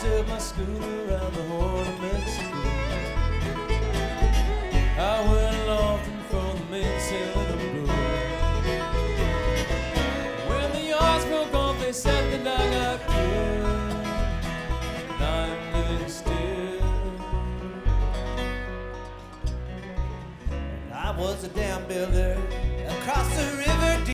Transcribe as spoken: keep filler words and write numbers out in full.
sailed my schooner around the Horn of Mexico. I went aloft from the mainsail of the blue. When the yards broke off, they said that I got killed, and I'm living still. I was a dam builder across the river.